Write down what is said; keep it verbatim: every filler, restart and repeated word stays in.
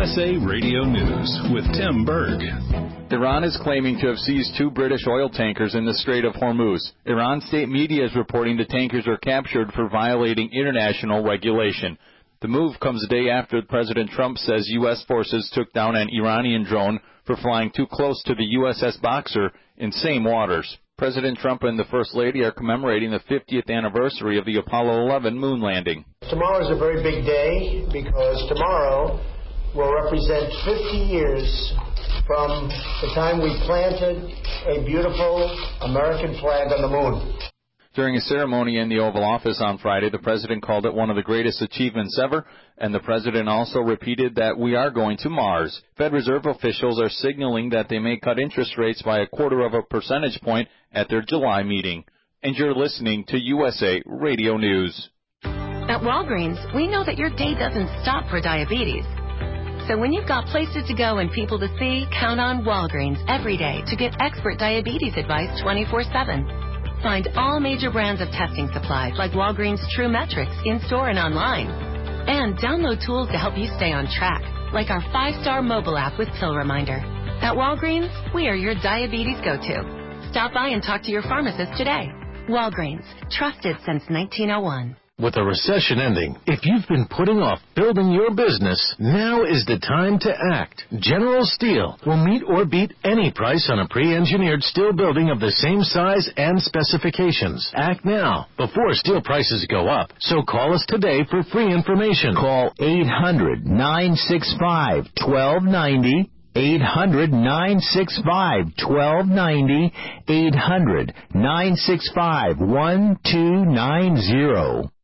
S A Radio News with Tim Berg. Iran is claiming to have seized two British oil tankers in the Strait of Hormuz. Iran state media is reporting the tankers are captured for violating international regulation. The move comes a day after President Trump says U S forces took down an Iranian drone for flying too close to the U S S Boxer in same waters. President Trump and the First Lady are commemorating the fiftieth anniversary of the Apollo eleven moon landing. Tomorrow is a very big day because tomorrow will represent fifty years from the time we planted a beautiful American flag on the moon. During a ceremony in the Oval Office on Friday, the president called it one of the greatest achievements ever, and the president also repeated that we are going to Mars. Fed Reserve officials are signaling that they may cut interest rates by a quarter of a percentage point at their July meeting. And you're listening to U S A Radio News. At Walgreens, we know that your day doesn't stop for diabetes. So when you've got places to go and people to see, count on Walgreens every day to get expert diabetes advice twenty-four seven. Find all major brands of testing supplies like Walgreens True Metrics in-store and online. And download tools to help you stay on track, like our five-star mobile app with pill reminder. At Walgreens, we are your diabetes go-to. Stop by and talk to your pharmacist today. Walgreens, trusted since nineteen oh one. With a recession ending, if you've been putting off building your business, now is the time to act. General Steel will meet or beat any price on a pre-engineered steel building of the same size and specifications. Act now, before steel prices go up. So call us today for free information. Call eight hundred, nine six five, one two nine zero. eight hundred, nine six five, one two nine zero. eight hundred, nine six five, one two nine zero.